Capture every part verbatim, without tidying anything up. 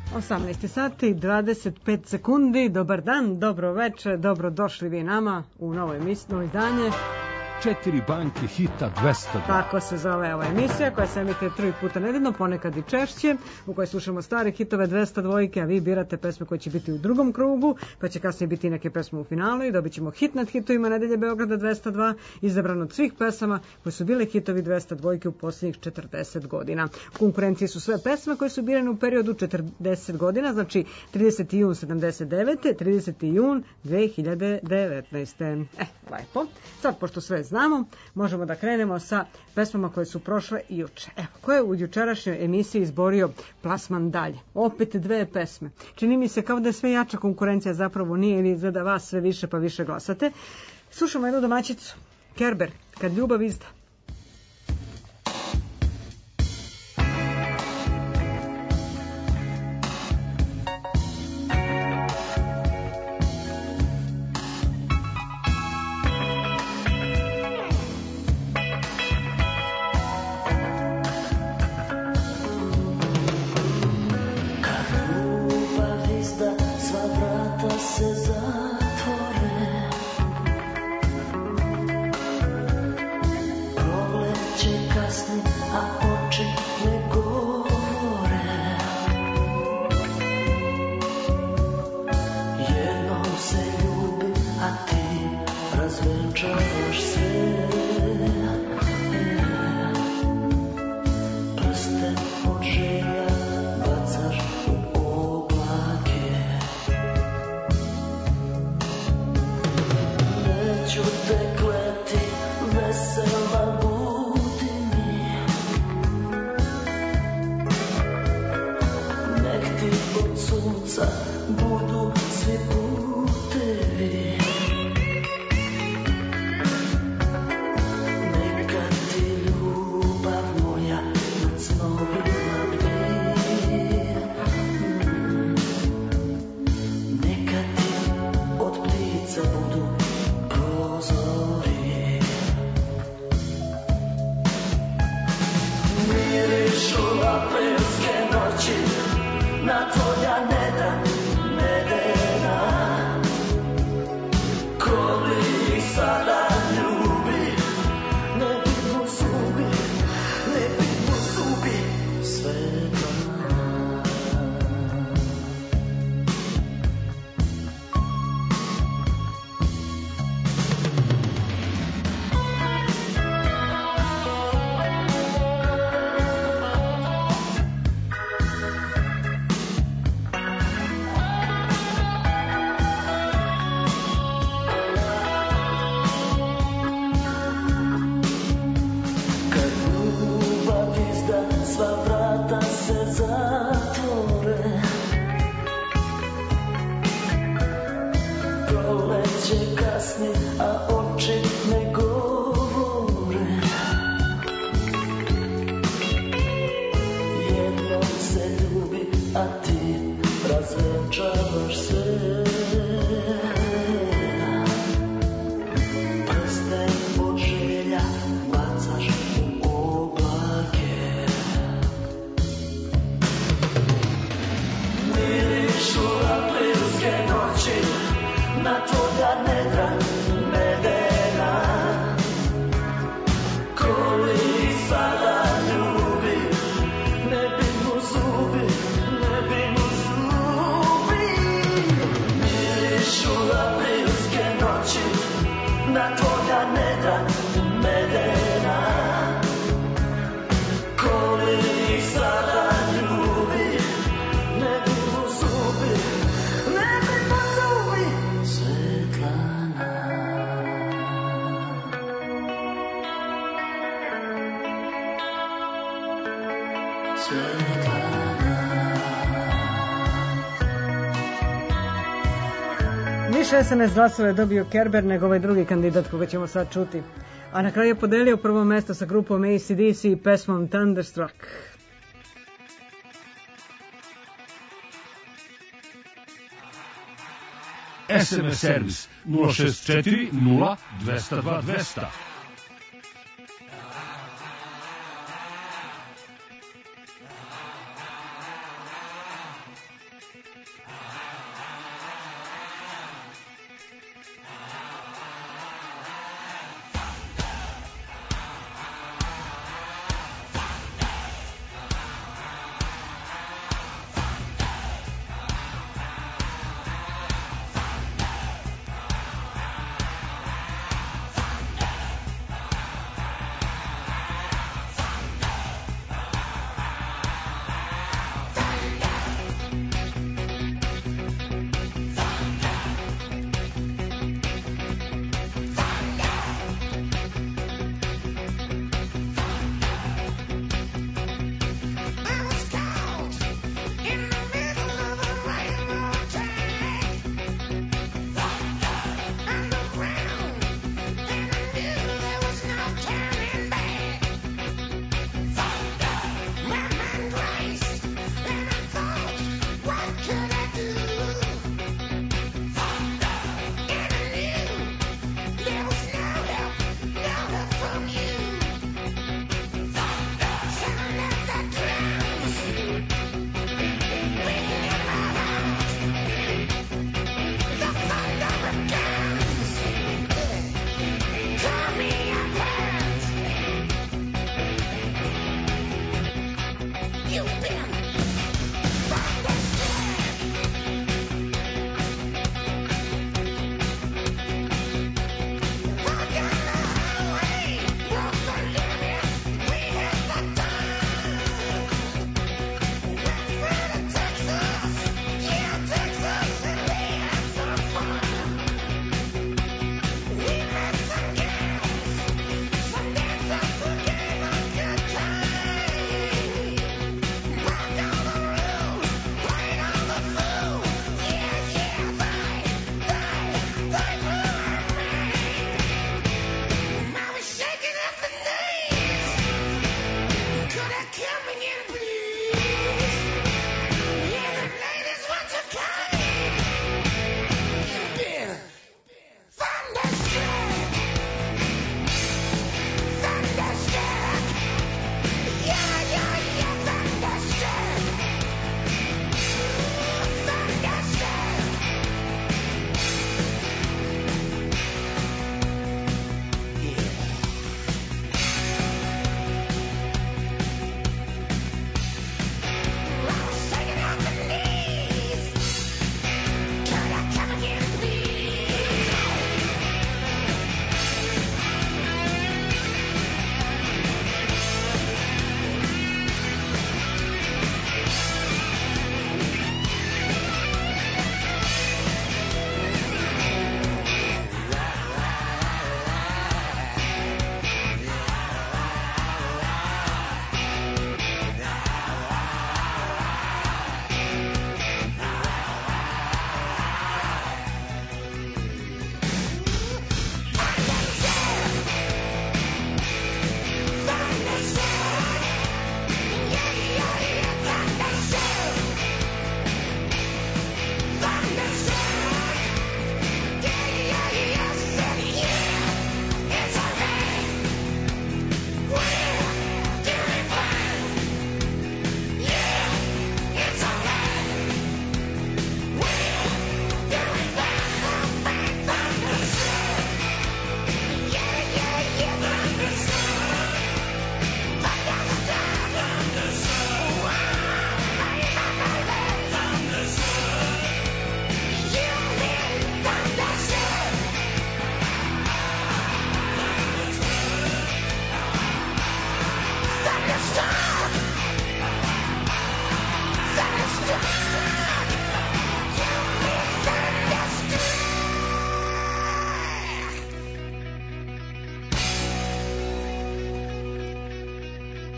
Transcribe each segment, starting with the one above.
osamnaest sati, dvadeset pet sekundi, dobar dan, dobro večer, dobro došli vi nama u novo emisijno izdanje. Četiri banke hita dvesta dva. Tako se zove ova emisija koja se emituje tri puta nedeljno, ponekad i češće, u kojoj slušamo stare hitove dvesta dvojke, a vi birate pesme koje će biti u drugom krugu, pa će kasnije biti neke pesme u finalu i dobit ćemo hit nad hitovima nedelje Beograda dvesta dva, izabran od svih pesama koje su bile hitovi dvesta dvojke u posljednjih četrdeset godina. U konkurenciji su sve pesme koje su birane u periodu četrdeset godina, znači trideseti jun sedamdeset devete. trideseti jun dve hiljade devetnaeste. E, lepo. Sad, pošto sve znamo, možemo da krenemo sa pesmama koje su prošle juče. Evo, ko je u jučerašnjoj emisiji izborio plasman dalje? Opet dve pesme. Čini mi se kao da je sve jača konkurencija, zapravo nije, ili izgleda vas sve više pa više glasate. Slušamo jednu domaćicu. Kerber, Kad ljubav izda. Više es em es glasova je dobio Kerber nego ovaj drugi kandidat koga ćemo sad čuti. A na kraju je podelio prvo mesto sa grupom A C D C i pesmom Thunderstruck. es em es servis nula šest četiri nula dvesta dva dvesta.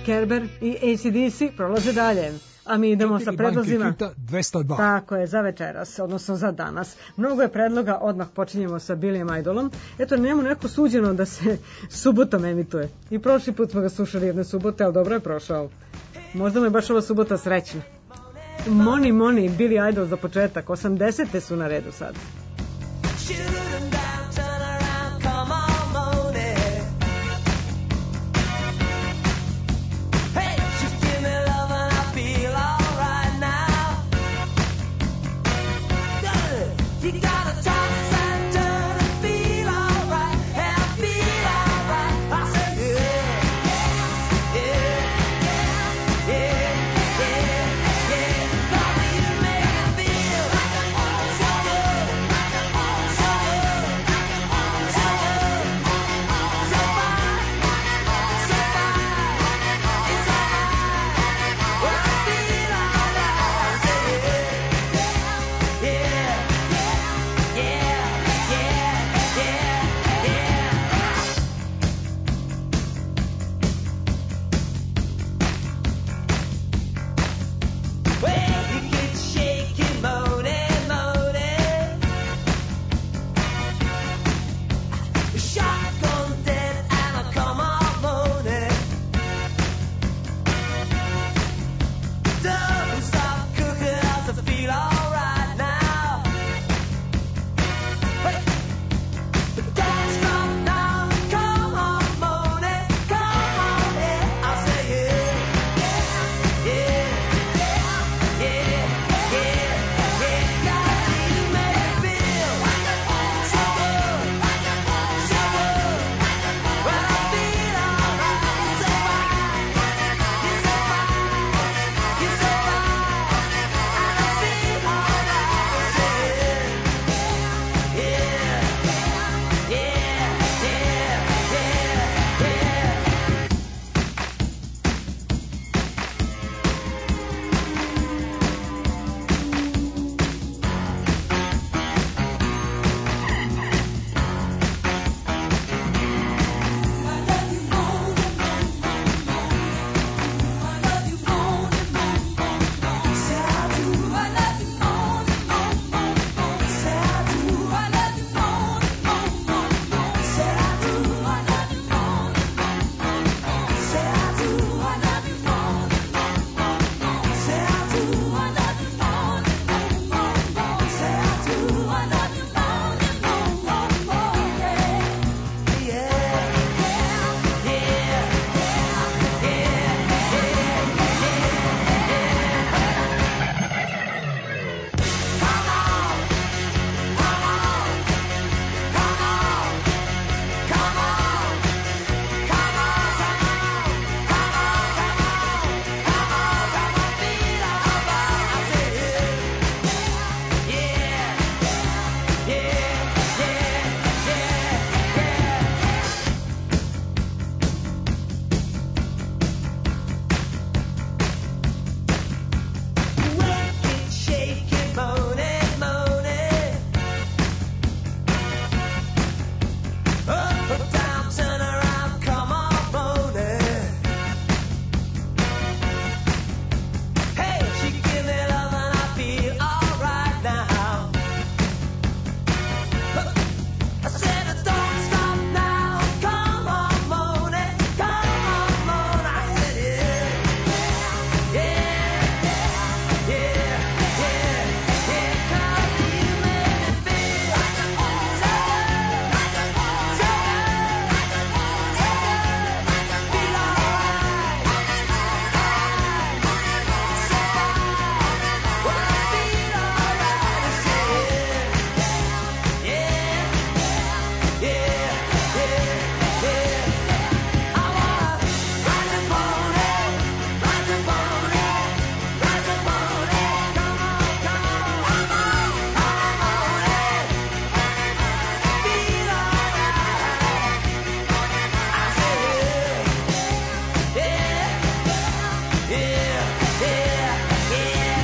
Kerber i A C D C prolaze dalje. A mi idemo sa predlozima. dvesta dva. Tako je, za večeras, odnosno za danas. Mnogo je predloga, odmah počinjemo sa Billyjem Idolom. Eto, njemu neko suđeno da se subotom emituje. I prošli put smo ga slušali jedne subote, ali dobro je prošao. Možda mu je baš ova subota srećna. Money, Money, Billy Idol za početak. osamdesete su na redu sad.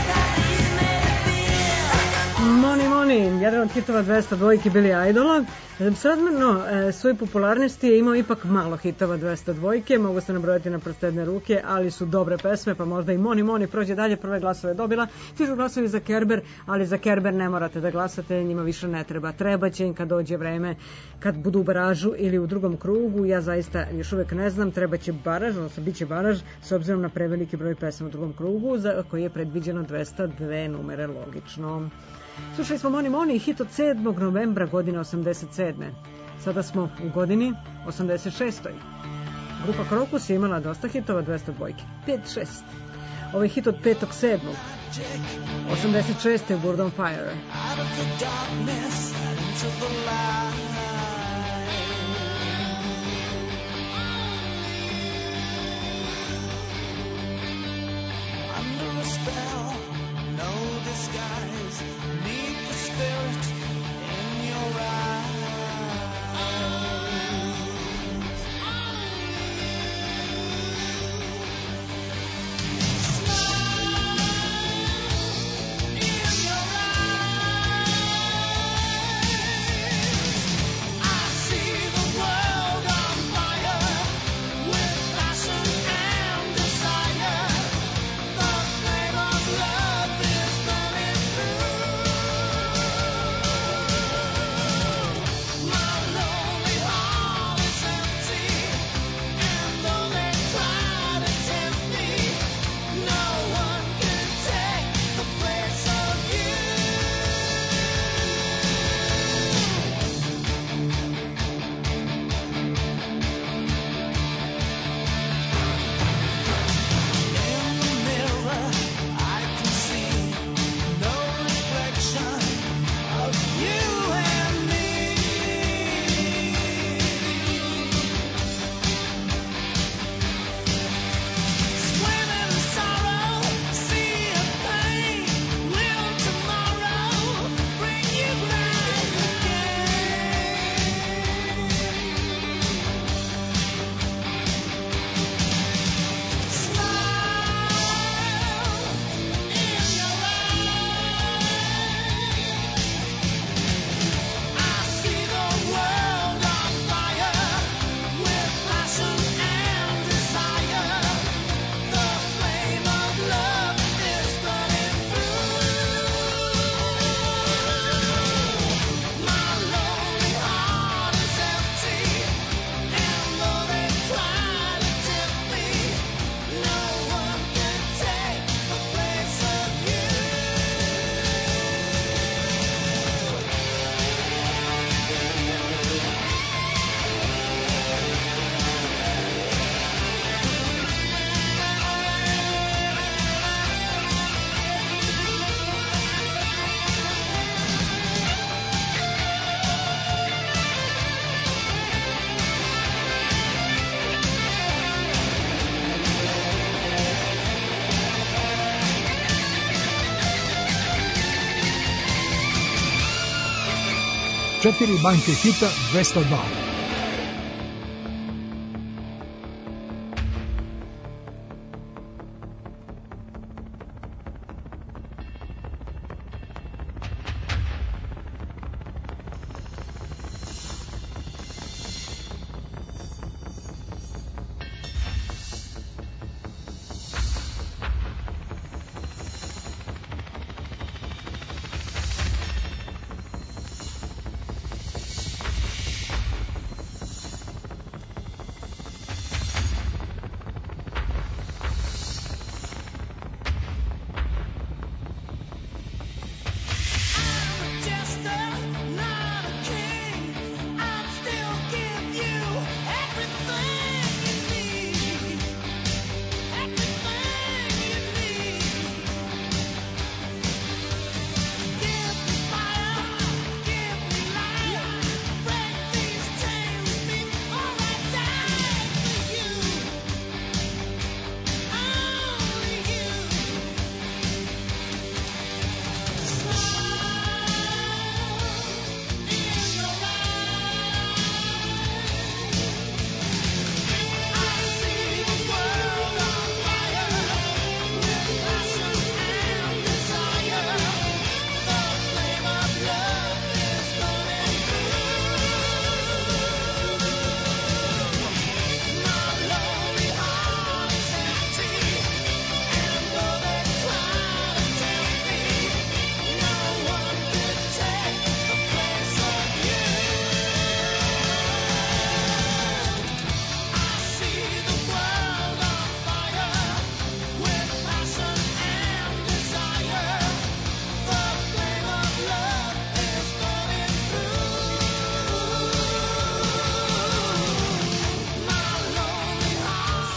jedan od hitova dvesta dvojke Billy Idola. Srazmerno e, svoj popularnosti je imao ipak malo hitova dvesta dvojke, mogu se nabrojati na prste jedne ruke, ali su dobre pesme, pa možda i Moni Moni prođe dalje, prve glasove dobila. Stižu glasovi za Kerber, ali za Kerber ne morate da glasate, njima više ne treba. Treba će im kad dođe vreme, kad budu u baražu ili u drugom krugu, ja zaista još uvek ne znam, treba će baraž, odnosno bit će baraž, s obzirom na preveliki broj pesama u drugom krugu, za koji je predviđeno dvesta dve numere, logično. Slušali smo Moni Moni, hit od sedmog novembra godine osamdeset sedme. Sada smo u godini osamdeset šestoj. Grupa Krokus je imala dosta hitova, dvesta dvojke. pet šest. Ovo je hit od petog sedmog osamdeset šeste. Word on Fire. Out of the darkness and into the light. Under a spell, no disguise. Meet the spirit in your eyes. Četiri banke hita dvesta dva.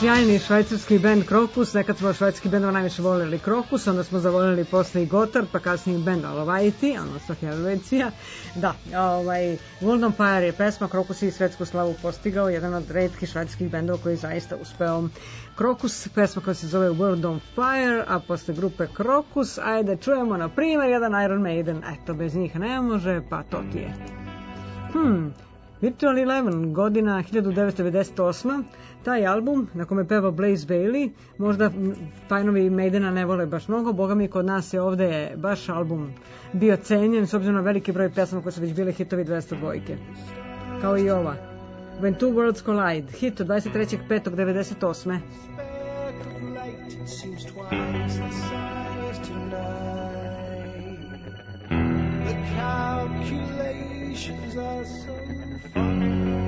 sjajni švajcarski bend Krokus. Nekad smo švajcarski bendova najviše voleli Krokus, onda smo zavoljeli posle i Gotthard, pa kasnije bend Alovajti, odnosno Helvecija. Da, ovaj, World on Fire je pesma, Krokus je i svetsku slavu postigao, jedan od retkih švajcarskih bendova koji je zaista uspeo. Krokus, pesma koja se zove World on Fire, a posle grupe Krokus, ajde čujemo na primjer jedan Iron Maiden. Eto, bez njih ne može, pa to ti je. Hmm... Virtual Eleven, godina hiljadu devetsto devedeset osma. Taj album na kome peva Blaze Bayley, možda fanovi Maidena ne vole baš mnogo, boga mi kod nas je ovde baš album bio cenjen s obzirom na veliki broj pesama koje su već bile hitovi dvesta dvojke. Kao i ova. When Two Worlds Collide, hit od dvadeset trećeg petog devedeset osme. The calculations are so fun.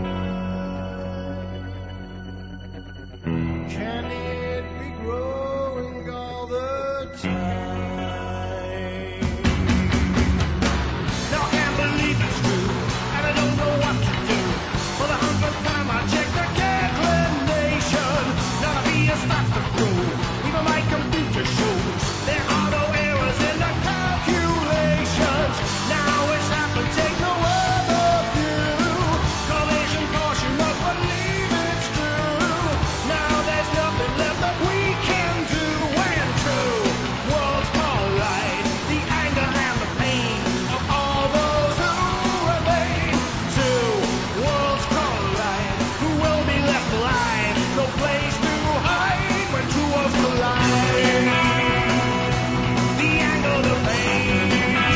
Can it be growing all the time? Now I can't believe it's true, and I don't know what to do. For the hundredth time I check the calculation. None of me starts to prove. Even my computer shows there are no errors in the calculations. Now it's time to take no other view. Collision caution, must believe it's true. Now there's nothing left that we can do when two worlds collide. The anger and the pain of all those who remain. Two worlds collide. Who will be left alive? No place to hide when two worlds collide. The anger, the pain.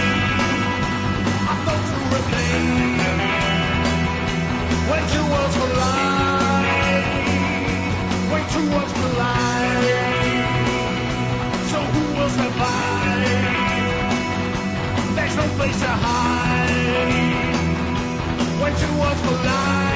When two worlds collide, when two worlds collide, so who will survive? There's no place to hide. When two worlds collide.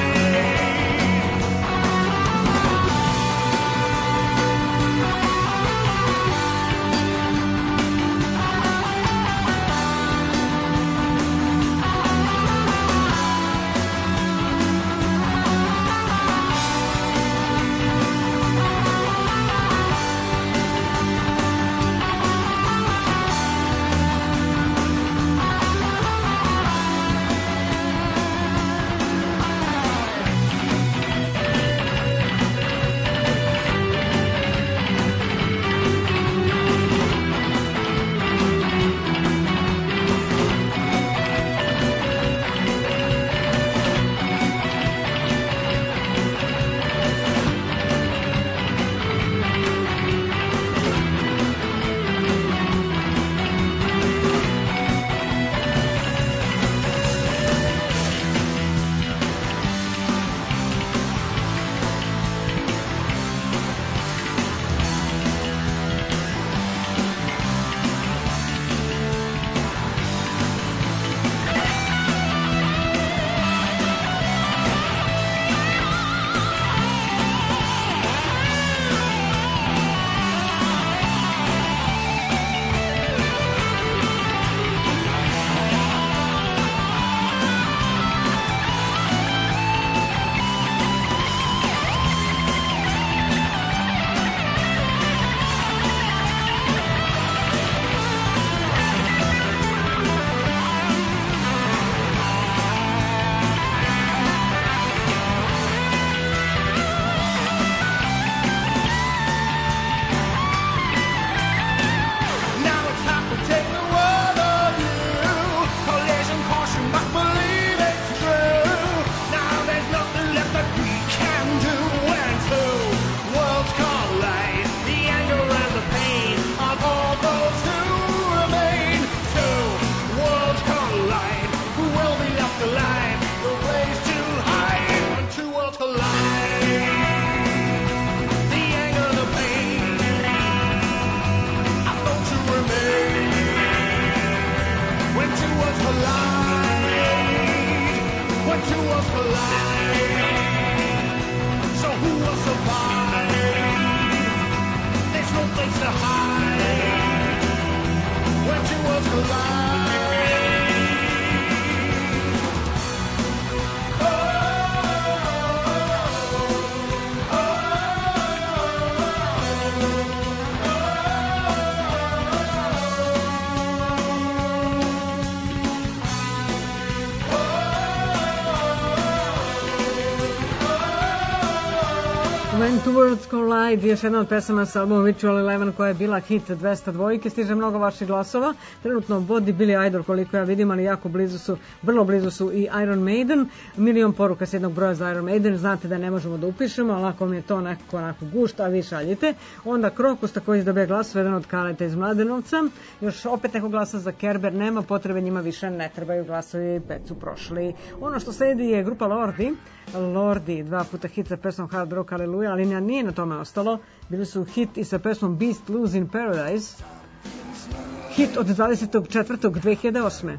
When Two Worlds Collide, još jedna od pesama sa albumom Ritual Eleven koja je bila hit dvesta dvojke, stiže mnogo vaših glasova. Trenutno vodi Billy Idol koliko ja vidim, ali jako blizu su, vrlo blizu su i Iron Maiden. Milion poruka s jednog broja za Iron Maiden, znate da ne možemo da upišemo, ali ako mi je to nekako onako gušt, a vi šaljite. Onda Krokus također dobija glasove, jedan od Kaleta iz Mladenovca. Još opet neko glasa za Kerber, nema potrebe, njima više ne trebaju glasovi, pet su prošli. Ono što sledi je grupa Lordi. Lordi, dva puta hit sa pesmom Hard Rock Hallelujah, ali nije na tome ostalo. Bili su hit i sa pesmom Beast Blues in Paradise. Hit od dvadesetog četvrtog dve hiljade osme.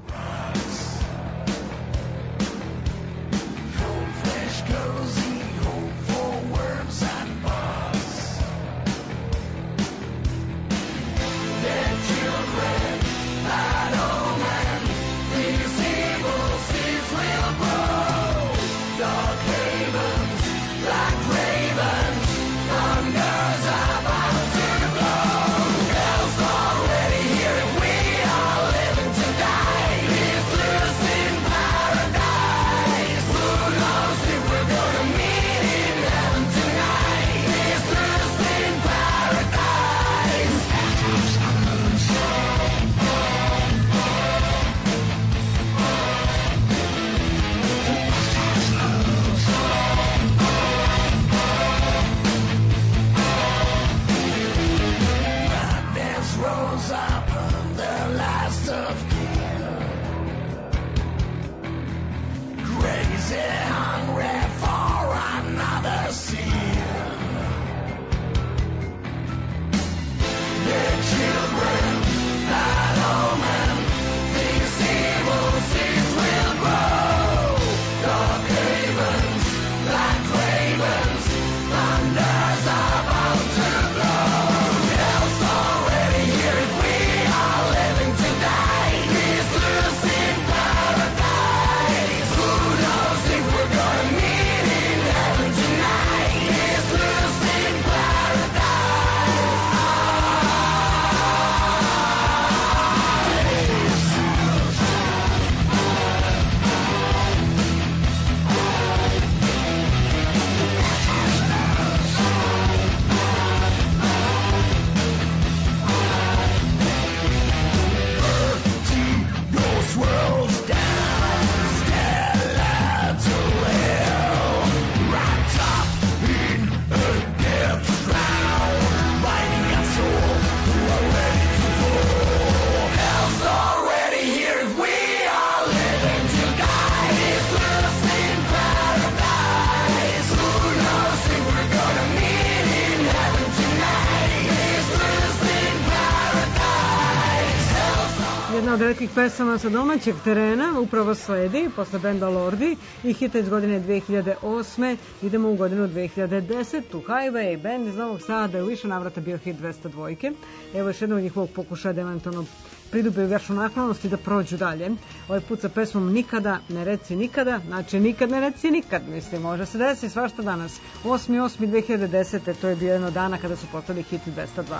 Jedna od retkih pesama sa domaćeg terena upravo sledi posle benda Lordi i hita iz godine dve hiljade osme. Idemo u godinu dve hiljade desete. Highway, bend iz Novog Sada je u više navrata bio hit dvesta dvojke. Evo još jednog njihovog pokušaja da eventualno pridobiju veću naklonost i da prođu dalje. Ovaj put sa pesmom Nikada ne reci nikada, znači nikad ne reci nikad, mislim, može se desi svašta danas. osmi osmi dve hiljade desete. To je bio jedno dana kada su postali hit dvesta dva.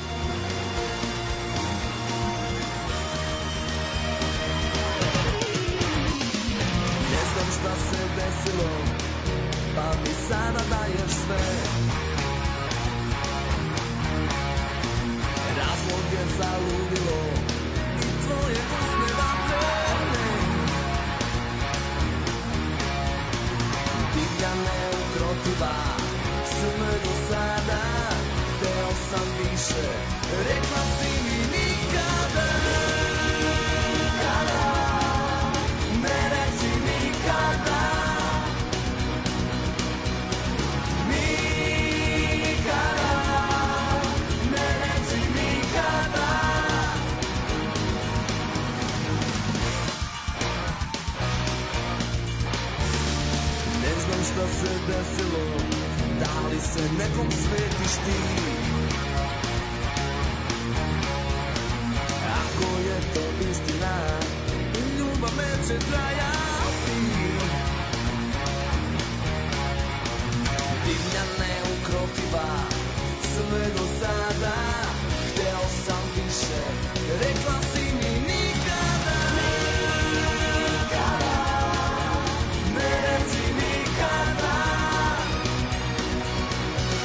Šta se desilo, pa mi sada daješ sve. Razlog je zaludilo, tvoje usne vatrene. Divlja neukrotiva, sve do sada, teo sam više, rekla si mi nikada. Nikada, ne reci nikada. Šta se desilo, da li se nekom svetiš ti? Ako je to istina, ljubav neće trajati. Divlja neukrotiva, sve do sada, hteo sam više, rekla si mi nikada. Nikada, ne reci nikada.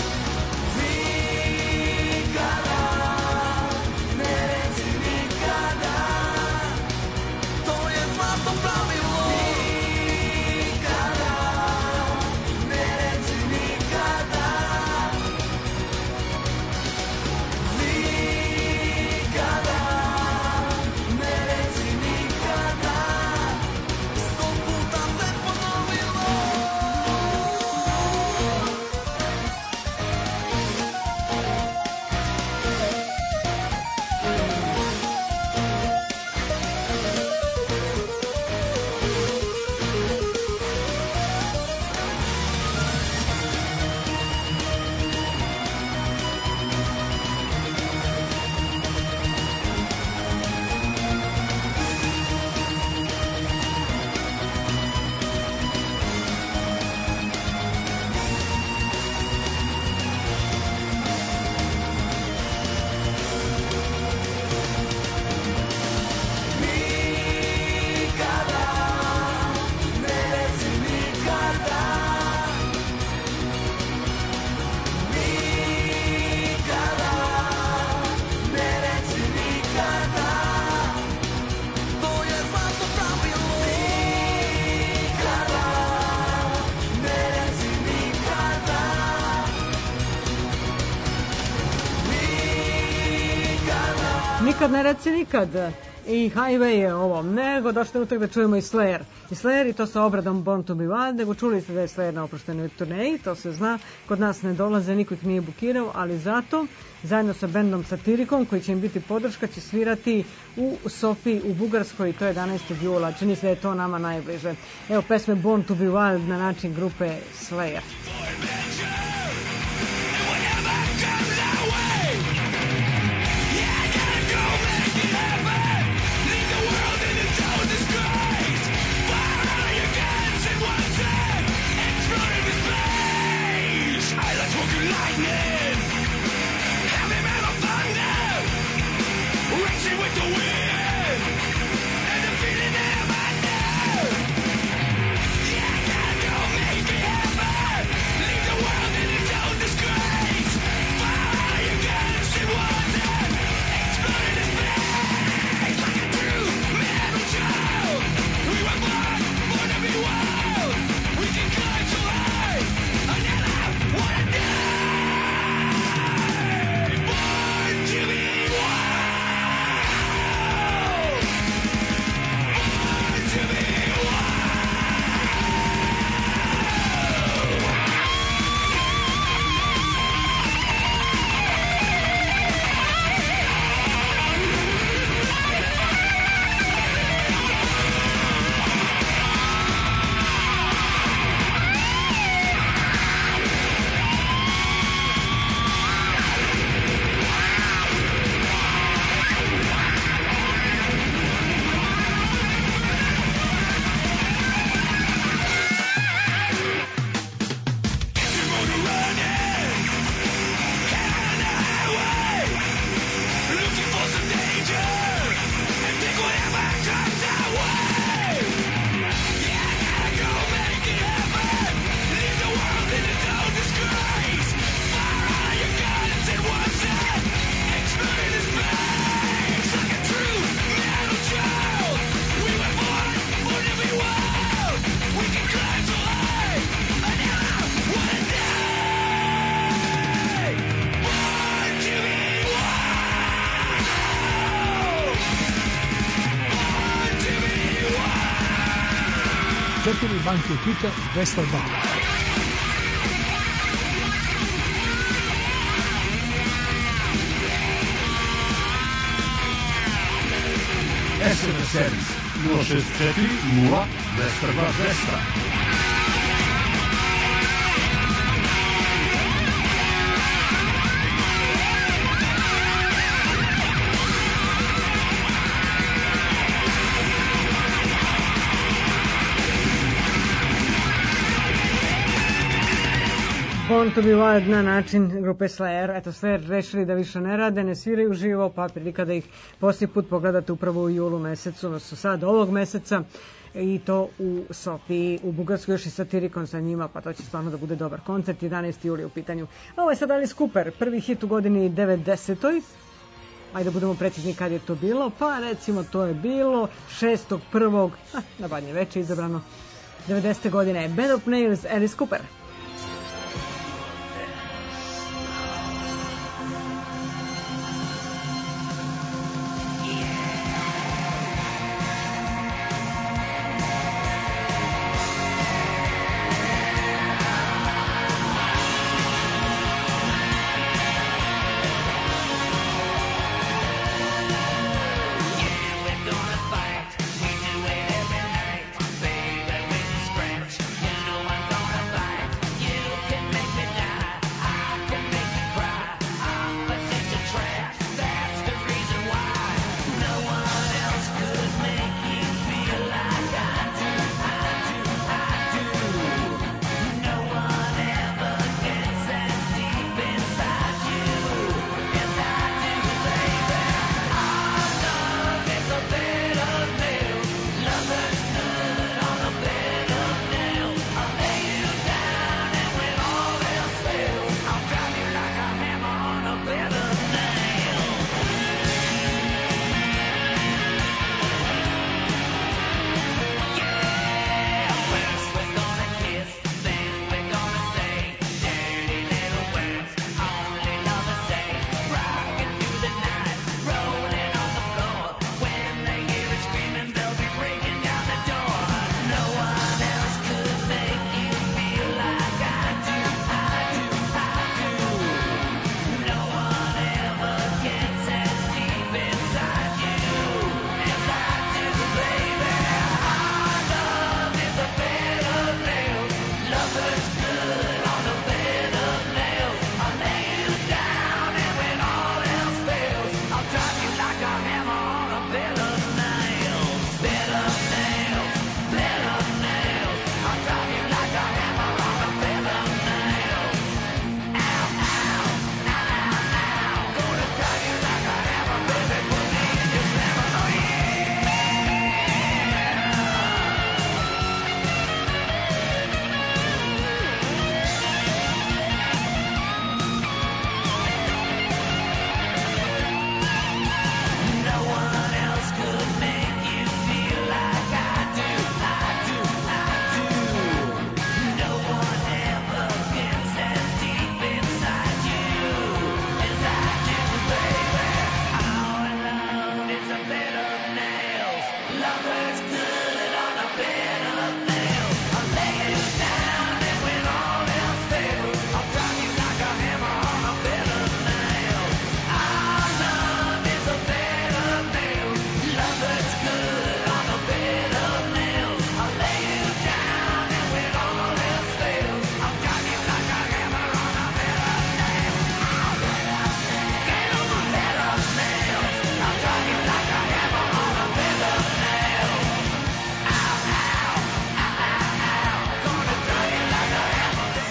nikad ne reci nikad. I Highway je ovo, nego došli trenutak da čujemo i Slayer. I Slayer i to sa obradom Born to be Wild, nego čuli ste da je Slayer na oproštenoj turneji, to se zna, kod nas ne dolaze, niko ih nije bukirao, ali zato zajedno sa bendom Satirikom, koji će im biti podrška, će svirati u Sofiji u Bugarskoj, to je jedanaestog jula, čini se da je to nama najbliže. Evo pesme Born to be Wild na način grupe Slayer. With the wind and the feeling that I know. Yeah, I gotta go make it happen. Leave the world in its own disgrace. Fire your guns and water, exploding in space like a true metal child. We were born, born to be wild. We can climb so high, I never wanna die. Born to be wild. Četiri banke hita dvesta dva. es em es servis nula šest četiri nula dva dva dva. Born to be Wild na način grupe Slayer. Eto, Slayer rešili da više ne rade, ne sviraju živo, pa prilika da ih posljednji put pogledate upravo u julu mesecu, odnosno sad ovog meseca, i to u Sofiji, u Bugarskoj, još i Satirikon sa njima, pa to će stvarno da bude dobar koncert, jedanaesti juli u pitanju. Ovo je sad Alice Cooper, prvi hit u godini devedesetoj. Ajde budemo precizni kad je to bilo, pa recimo to je bilo šestog prvog na Badnje veče izabrano devedesete godine. Bed of Nails, Alice Cooper. Baby, with the scratch, you know I'm gonna fight.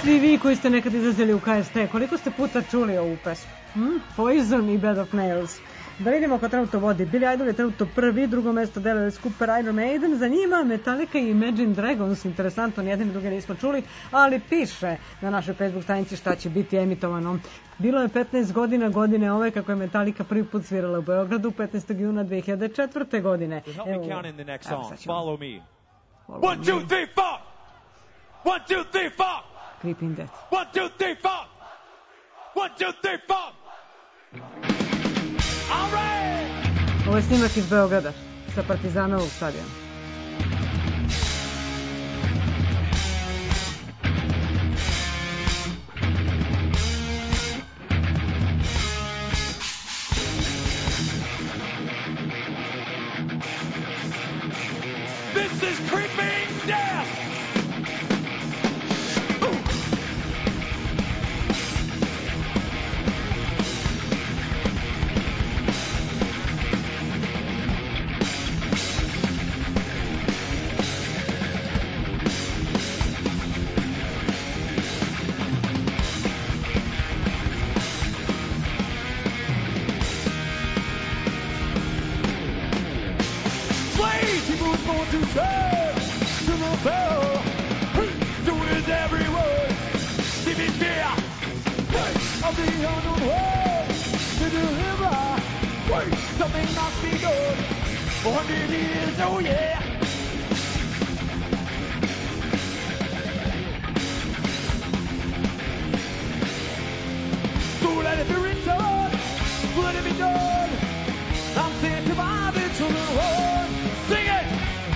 Svi vi koji ste nekad izlazili u K S T, koliko ste puta čuli ovu pesmu? Hm? Poison i Bed of Nails. Da vidimo ko trenutno vodi. Billy Idol je trenutno prvi, drugo mesto deluje Cooper, Iron Maiden, za njima Metallica i Imagine Dragons, interesantno, nijedne druge nismo čuli, ali piše na našoj Facebook stranici šta će biti emitovano. Bilo je petnaest godina godine ove kako je Metallica prvi put svirala u Beogradu petnaestog juna dve hiljade četvrte. godine. Help me count in the next evo, song. sad ćemo. Follow me. Follow One, two, me. three, four. One, two, three, four. Creeping Death. One, two, three, four. One, two, three, four. All right. Ovo je snimak iz Beograda sa Partizanovog stadiona. This is Creeping Death. To serve to the bell, to win every word, give me fear of the unknown world, to deliver, something must be good, for hundred years, oh yeah. So let it be written, let it be done, I'm saying goodbye to the world, sing it!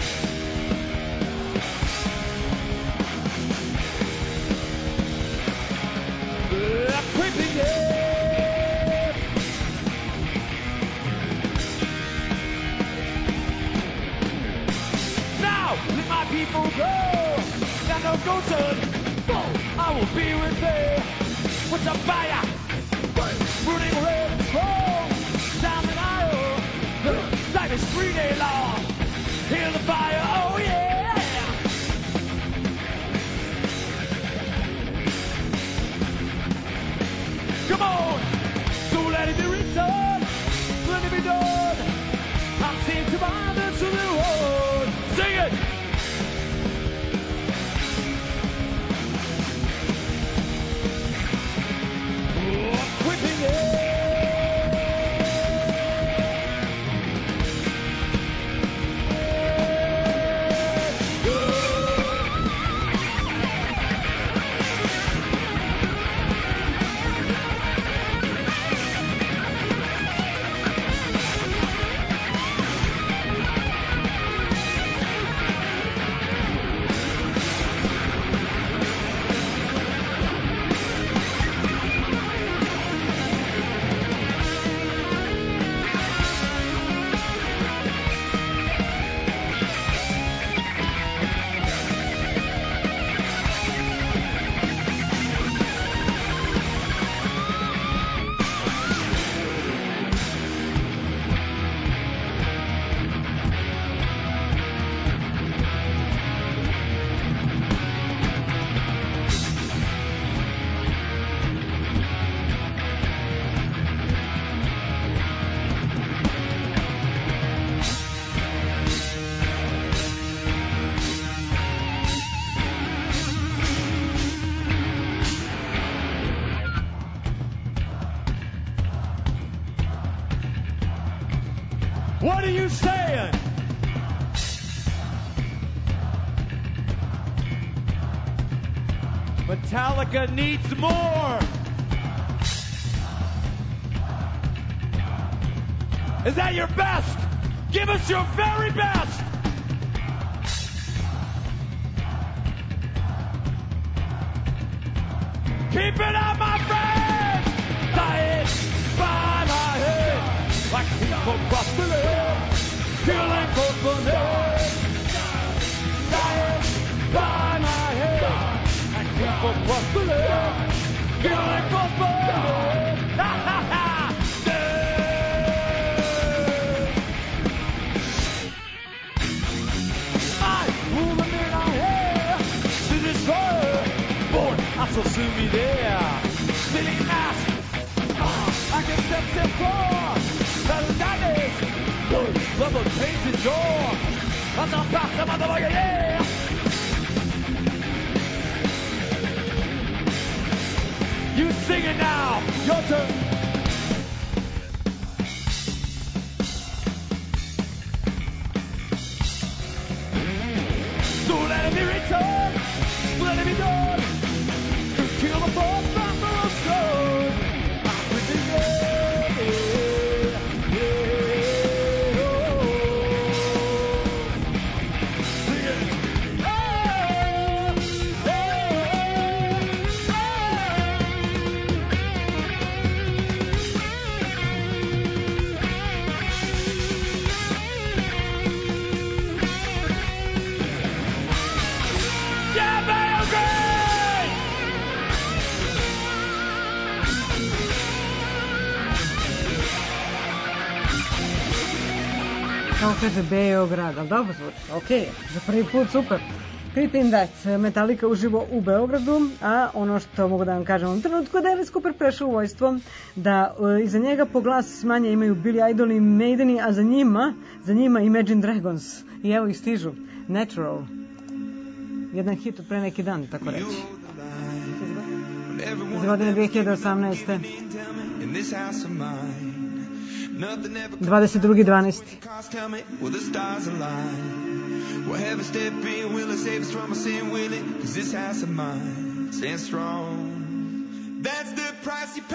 Creeping Death. Now let my people go. Got no go turn. I will be with them. With the fire, burning red and strong. Down the aisle, life is three day long. Hear the fire, oh yeah. Come on, so let it be written, let it be done. I'm saying goodbye to the world. Sing it. Oh, Creeping Death. What are you saying? Metallica needs more. Is that your best? Give us your very best. Keep it up, my friend. Dying by my head, like people across the land, killing for fun. Dying by my head, like people across the land, killing for fun. Ha ha ha! I rule the midnight air to destroy. Born, I will soon be there. Spinning mask, I can step step floor. Paradise, level painted door. I'm not past the motherfucker, yeah. You sing it now, your turn. So let me return, let me done. To kill the boss from the road. I'm with the yeah, yeah, yeah, oh. Sing it. Oh, oh, yeah, Belgrade! Kao kaže Beograd, ali dobro zvuči, okej, za prvi put super. Creeping Death, Metallica uživo u Beogradu, a ono što mogu da vam kažem u ovom trenutku da je Alice Cooper prešao u vojstvo, da e, iza njega po glas manje imaju Billy Idol i Maideni, a za njima, za njima Imagine Dragons. I evo ih stižu, Natural. Jedan hit od pre neki dan, tako reći. Iz godine dve hiljade osamnaeste. dvadeset drugi dvanaesti. Will the stars align? Will heaven step in? Will it save us from our sin? Will it? 'Cause this house of mine stands strong. That's the price you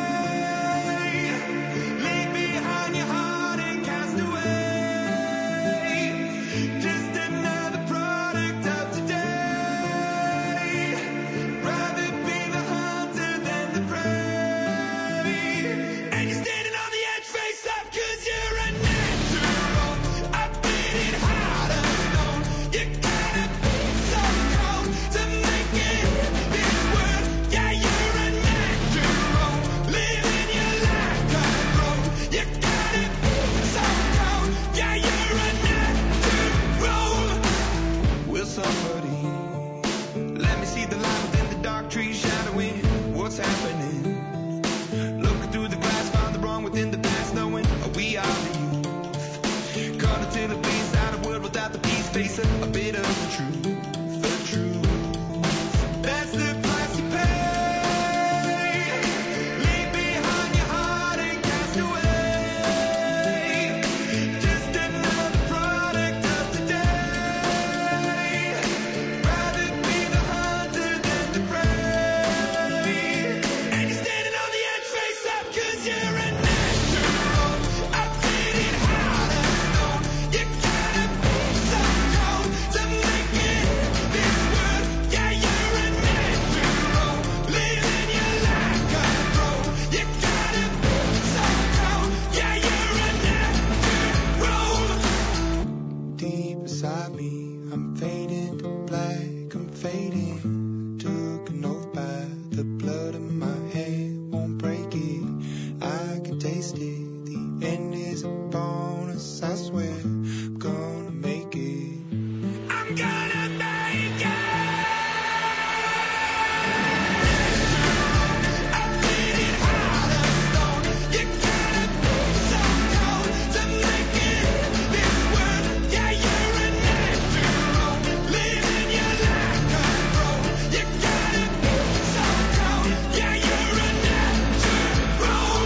pay. Leave behind your heart and cast away. Just another product of today. Rather be the hunter than the prey. And you're standing on the edge face up 'cause you're a natural. I played it hard and stone. You gotta be so cold to make it in this world. Yeah, you're a natural. Living your life cutthroat. You gotta be so cold. Yeah, you're a natural. Will somebody let me see the light within the dark trees shadowing what's happening? Looking through the glass, found the wrong within the past, knowing we are the youth. Caught until it bleeds out a world without the peace, facing a bit of the truth, the truth. That's the price you pay. Leave behind your heart and cast away. Just another product of today. Rather be the hunter than the prey. And you're standing on the edge face up 'cause you're a natural. I played it hard and stone. You gotta be so cold to make it in this world. Yeah, you're a natural. Living your life cutthroat. You gotta be so cold. Yeah, you're a natural. Deep inside me, I'm fading to black, I'm fading. Took an oath by the blood in my head, won't break it. I can taste it. The end is upon us, I swear. I'm gonna make it. I'm gonna make it. I played it hard and stone. You gotta be so cold to make it in this world. Yeah, you're a natural. Living your life cutthroat. You gotta be so cold. Yeah, you're a natural.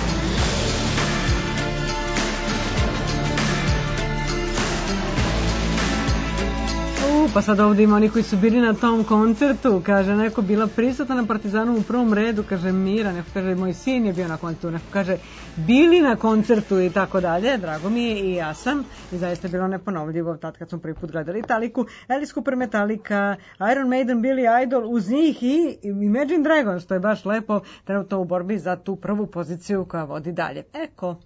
U, pa sad ovdje ima oni koji su bili na tom koncertu, kaže neko bila prisutna na Partizanu u prvom redu, kaže Mira, neko kaže moj sin je bio na koncertu, neko kaže bili na koncertu i tako dalje, drago mi je i ja sam i zaista je bilo neponovljivo tad kad smo prvi put gledali Italiku, Alice Cooper, Metallica, Iron Maiden, Billy Idol, uz njih i Imagine Dragons, to je baš lepo, trenutno u borbi za tu prvu poziciju koja vodi dalje. Eko.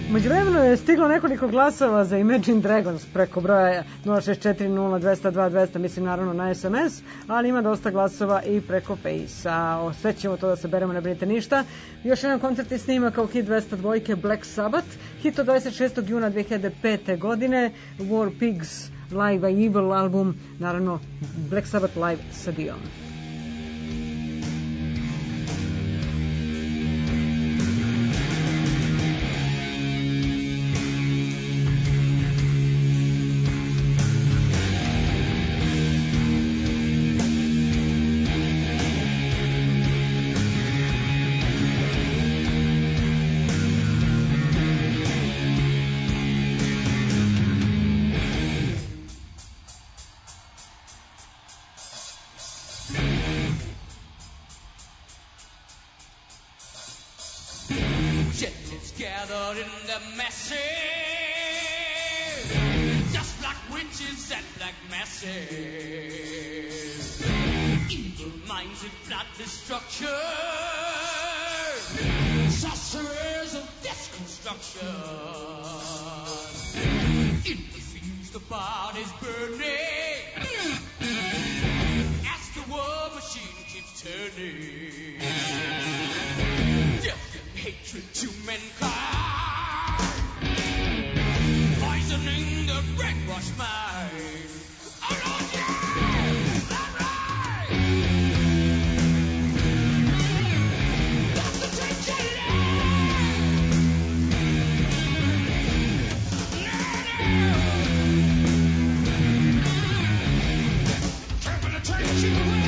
Međuvremeno je stiglo nekoliko glasova za Imagine Dragons preko broja nula šest četiri nula dva nula dva dva nula nula, mislim naravno na es em es, ali ima dosta glasova i preko Face-a. Sve ćemo to da saberemo, ne brinite ništa. Još jedan koncertni snimak kao hit dvesta dva Black Sabbath, hit od dvadeset šestog juna dve hiljade pete godine, War Pigs Live by Evil album, naravno Black Sabbath live sa Diom. Gathered in the masses, just like witches at black masses. Evil minds in blood destruction, sorcerers of destruction. In the fields the bodies burning, as the war machine keeps turning. Death and hatred to mankind, poisoning the brainwashed mind. Oh Lord, yeah! All right! That's the tension. Turn the tension away.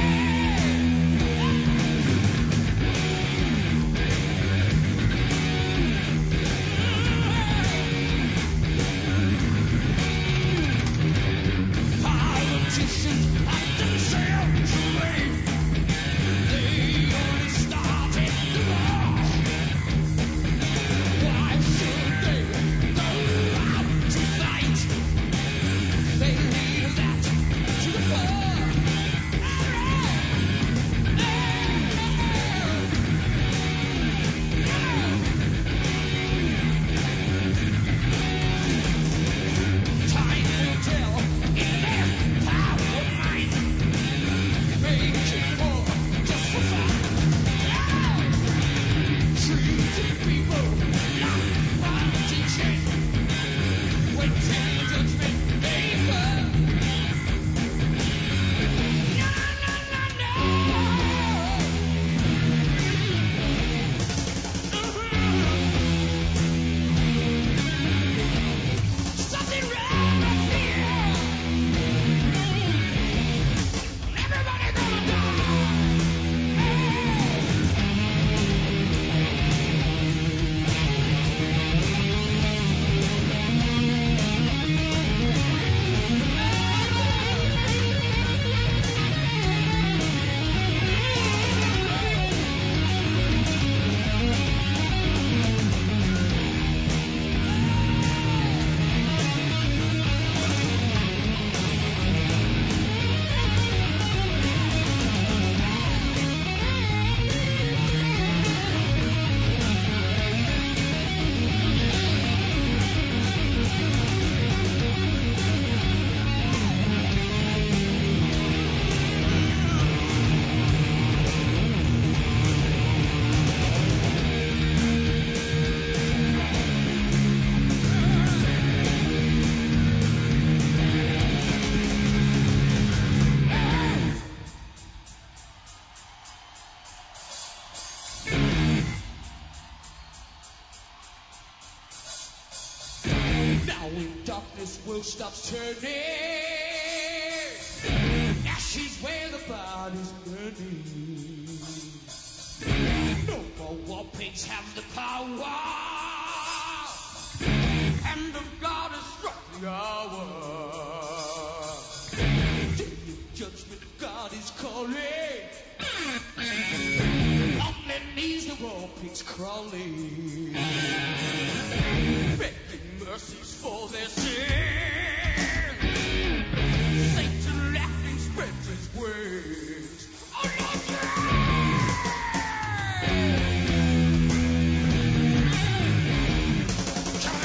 World stops turning, ashes where the body's burning. No more war pigs have the power, hand of God has struck the hour. Day of judgment, God is calling. On their knees the war pigs crawling, begging mercies for their sin. Satan laughing spreads his wings. Oh Lord, yeah!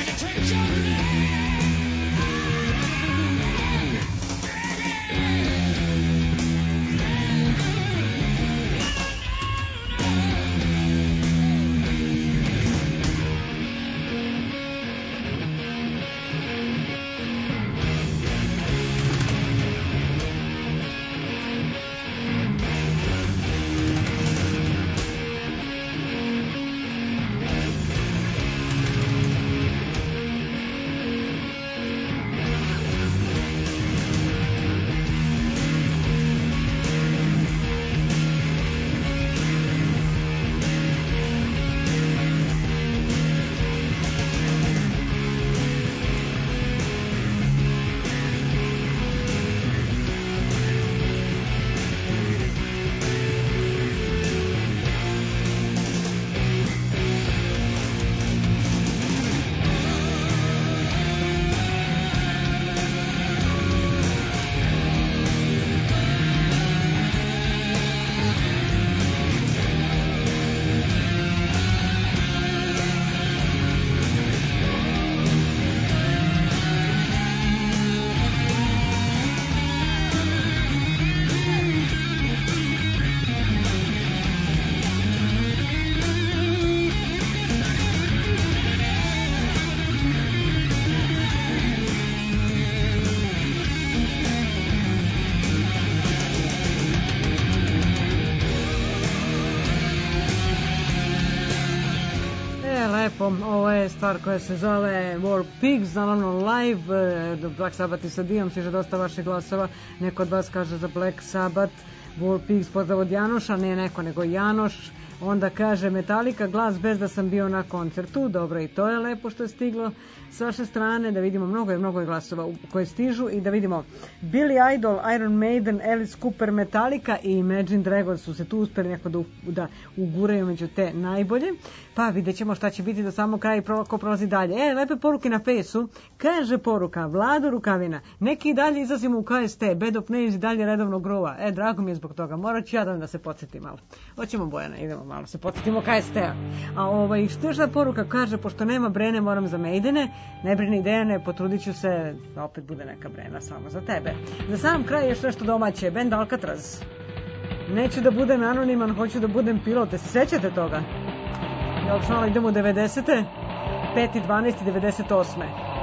lepo. Ovo je stvar koja se zove War Pigs, naravno live. e, Black Sabbath i sa Dijom stiže dosta vaših glasova. Neko od vas kaže za Black Sabbath. War Pigs, pozdrav od Janoša, ne neko nego Janoš. Onda kaže Metallica, glas bez da sam bio na koncertu. Dobro, i to je lepo što je stiglo s vaše strane. Da vidimo, mnogo je, mnogo je glasova u- koje stižu. I da vidimo Billy Idol, Iron Maiden, Alice Cooper, Metallica i Imagine Dragons su se tu uspeli neko da, u- da uguraju među te najbolje. Pa vidjet ćemo šta će biti do samog kraja i pro, ko prolazi dalje. E, lepe poruke na fejsu. Kaže poruka, Vlado Rukavina, neki i dalje izlazimo u K S T, Bed of Names i dalje redovno gruva. E, drago mi je zbog toga, morat ću ja da, da se podsjetim malo. Hoćemo Bojana, idemo malo se podsjetimo K S T-a. A ovaj, što još da poruka kaže, pošto nema Brene, moram za Maidene, ne brini Dejane, potrudit ću se da opet bude neka Brena samo za tebe. Za sam kraj još nešto domaće, bend Alcatraz. Neću da budem anoniman, hoću da budem pilot. Se sećate toga? Jel čnala, idemo u devedesete. peti dvanaesti devedeset osme.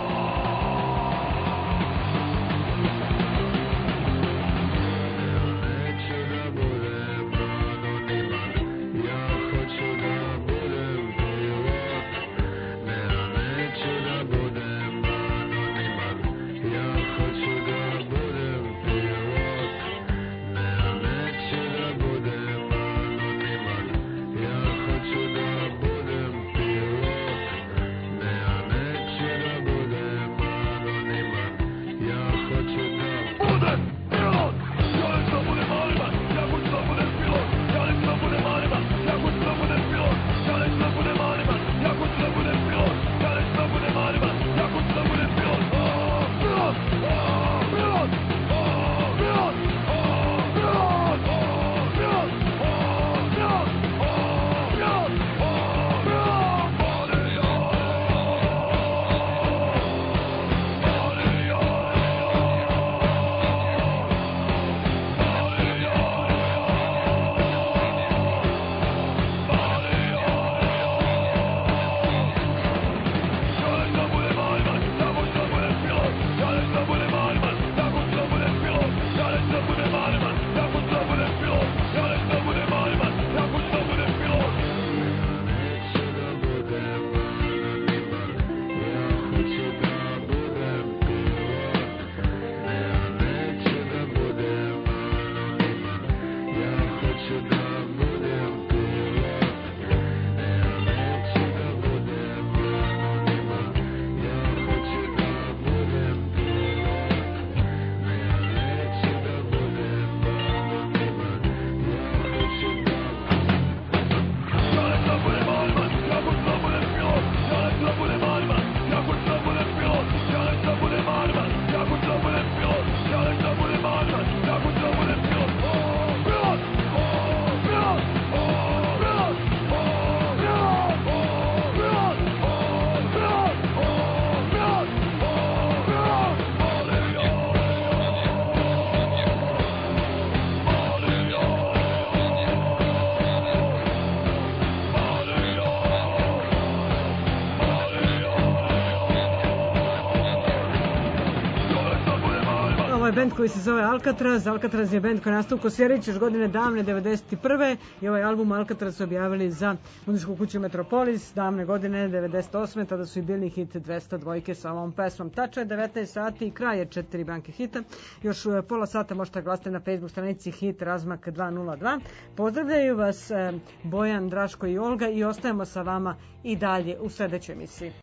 Ovo je bend koji se zove Alcatraz. Alcatraz je bend koji je nastao u Kosjerić još godine davne devedeset prve i ovaj album Alcatraz su objavili za muzičku kuću Metropolis davne godine devedeset osme. Tada su i bili hit dvesta dvojke sa ovom pesmom. Tačno je devetnaest sati i kraj je četiri banke hita. Još e, pola sata možete glasati na Facebook stranici Hit Razmak dva nula dva. Pozdravljaju vas e, Bojan, Draško i Olga i ostajemo sa vama i dalje u sledećoj emisiji.